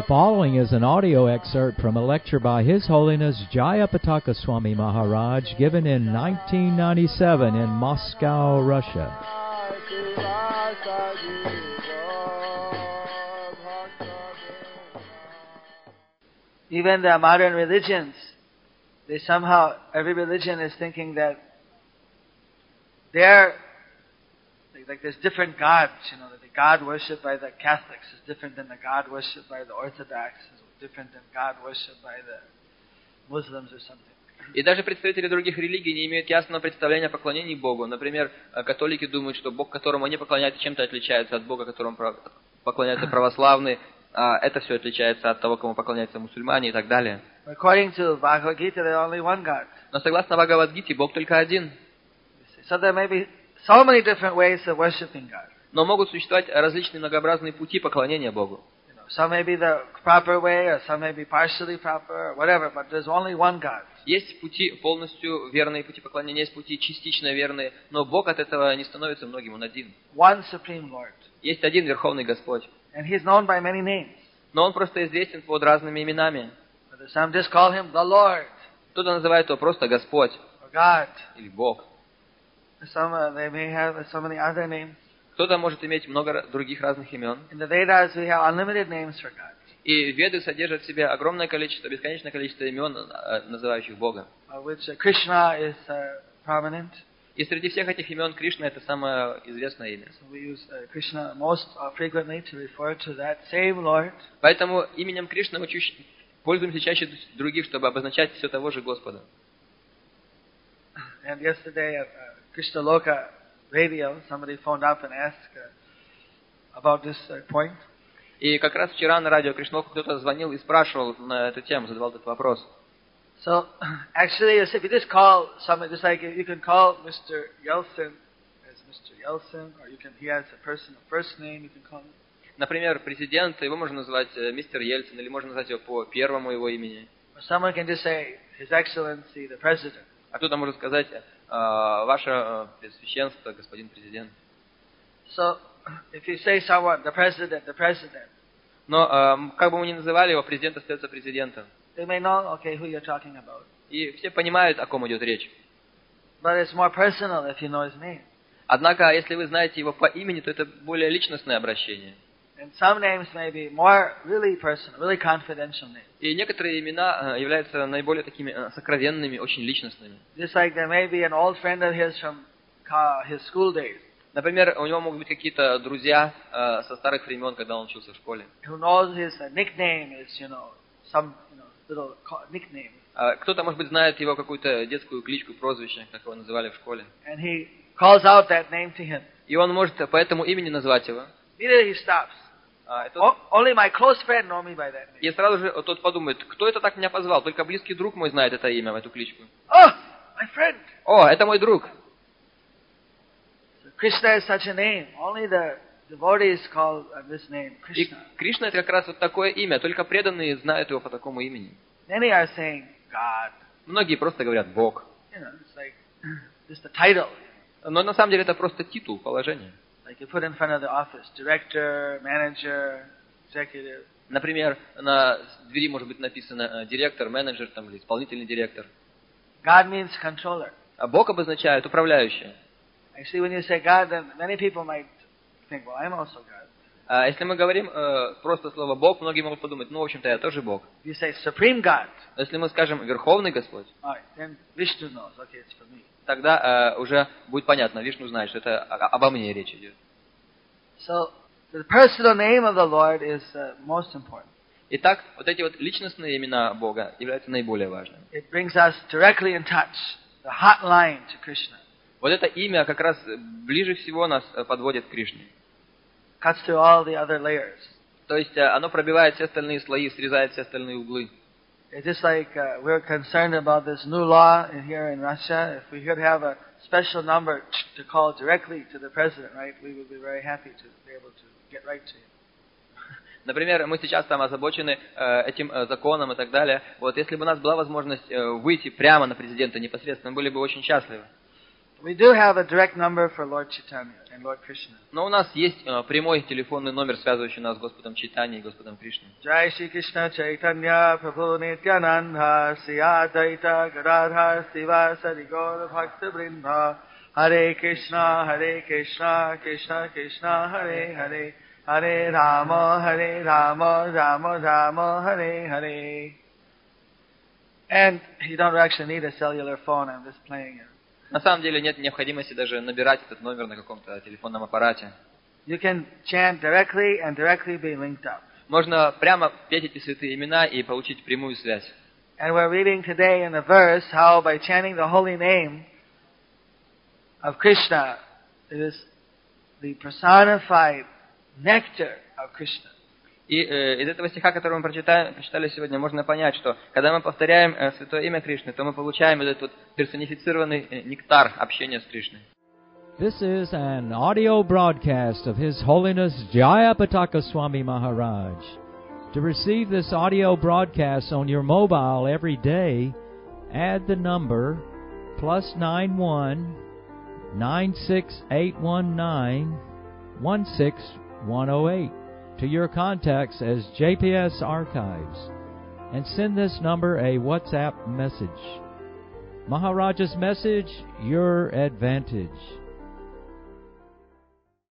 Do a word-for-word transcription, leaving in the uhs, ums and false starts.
following is an audio excerpt from a lecture by His Holiness Jayapataka Swami Maharaj given in nineteen ninety-seven in Moscow, Russia. Even the modern religions, they somehow, every religion is thinking that they're, like there's different gods, you know, that the God worshipped by the Catholics is different than the God worshipped by the Orthodox, is different than God worshipped by the Muslims or something. И даже представители других религий не имеют ясного представления о поклонении Богу. Например, католики думают, что Бог, которому они поклоняются, чем-то отличается от Бога, которому поклоняются православные. Это все отличается от того, кому поклоняются мусульмане и так далее. According to Bhagavad Gita, there's only one God. Но согласно Бхагавад-гите, Бог только один. So there may be so many different ways of worshiping God. Но могут существовать различные многообразные пути поклонения Богу. You know, some may be the proper way, or some may be partially proper, or whatever, but there's only one God. Есть пути полностью верные пути поклонения, есть пути частично верные, но Бог от этого не становится многим, Он один. One Supreme Lord. Есть один Верховный Господь. And He's known by many names. Но Он просто известен под разными именами. Some just call Him the Lord. Кто-то называет его просто Господь. Or God. Или Бог. Some uh, they may have so many other names. Кто-то может иметь много других разных имен. In the Vedas we have unlimited names for God. И Веды содержат в себе огромное количество, бесконечное количество имен, называющих Бога. Uh, which uh, Krishna is uh, prominent. И среди всех этих имен Кришна это самое известное имя. So we use uh, Krishna most uh, frequently to refer to that same Lord. Поэтому именем Кришны мы чаще, пользуемся чаще других, чтобы обозначать все того же Господа. And yesterday at uh, Krishna Loka radio, somebody phoned up and asked uh, about this uh, point. И как раз вчера на радио Кришналоку кто-то звонил и спрашивал на эту тему, задавал этот вопрос. So, actually, if you just call someone, just like you can call Mister Yeltsin as Mister Yeltsin, or you can, he has a person, a first name, you can call him. Например, президент, его можно назвать мистер Ельцин, или можно назвать его по первому его имени. Or someone can just say, His Excellency, the President. А кто-то может сказать, ваше Священство, господин президент. So, if you say someone, the President, the President. Но как бы мы ни называли его, президент остается президентом. They may know, okay, who you're talking about. И все понимают, о ком идет речь. But it's more personal if you know his name. Однако, если вы знаете его по имени, то это более личностное обращение. And some names may be more really personal, really confidential names. И некоторые имена являются наиболее такими сокровенными, очень личностными. Just like there may be an old friend of his from his school days. Например, у него могут быть какие-то друзья со старых времен, когда он учился в школе. Who knows his nickname is, you know, some, you know, little nickname. Кто-то, может быть, знает его какую-то детскую кличку, прозвище, как его называли в школе. And he calls out that name to him. И он может по этому имени назвать его. Immediately he stops. А, это... Only my close friend know me by that name. И сразу же тот подумает, кто это так меня позвал? Только близкий друг мой знает это имя, эту кличку. Oh, my friend. О, это мой друг. So Krishna is such a name. Only the devotees call this name Krishna. И Кришна это как раз вот такое имя, только преданные знают его по такому имени. Many are saying God. Многие просто говорят Бог. You know, it's like just a title. Но на самом деле это просто титул, положение. Like you put in front of the office, director, manager, executive. Например, на двери может быть написано директор, менеджер там, или исполнительный директор. God means controller. А Бог обозначает управляющий. Actually, when you say God, then many people might think, well, I'm also God. А если мы говорим э, просто слово Бог, многие могут подумать, ну, в общем-то, я тоже Бог. If you say Supreme God, но если мы скажем Верховный Господь, right, then Vishnu knows, okay, it's for me. Тогда э, уже будет понятно, Вишну знает, что это обо мне речь идет. So, the personal name of the Lord is uh, most important. Итак, вот эти вот личностные имена Бога являются наиболее важными. It brings us directly in touch, the hotline to Krishna. Вот это имя как раз ближе всего нас подводит к Кришне. Cuts through all the other layers. То есть оно пробивает все остальные слои, срезает все остальные углы. It's just like uh, we're concerned about this new law in here in Russia. If we could have a special number to call directly to the president, right, we would be very happy to be able to get right to him. Например, мы сейчас там озабочены э, этим э, законом и так далее. Вот если бы у нас была возможность э, выйти прямо на президента непосредственно, мы были бы очень счастливы. We do have a direct number for Lord Chaitanya and Lord Krishna. Но у нас есть э, прямой телефонный номер, связывающий нас с Господом Чайтаньей и Господом Кришной. Jai Shri Krishna Chaitanya Prabhu Nityananda Sri Advaita Gadadhar Sivasari Gaura Bhakta Vrinda Hare Krishna Hare Krishna Krishna Krishna Hare Hare Hare Rama Hare Rama Rama Rama Hare Hare. And you don't actually need a cellular phone, I'm just playing it. На самом деле нет необходимости даже набирать этот номер на каком-то телефонном аппарате. You can chant directly and directly be linked up. Можно прямо петь эти святые имена и получить прямую связь. And we're reading today in the verse how by chanting the holy name of Krishna, it is the personified nectar of Krishna. И э, из этого стиха, который мы прочитали, прочитали сегодня, можно понять, что когда мы повторяем э, святое имя Кришны, то мы получаем этот вот персонифицированный э, нектар общения с Кришной. This is an audio broadcast of His Holiness Jayapataka Swami Maharaj. To receive this audio broadcast on your mobile every day, add the number plus nine one nine six eight one nine one six one zero eight to your contacts as J P S Archives, and send this number a WhatsApp message. Maharaja's message, your advantage.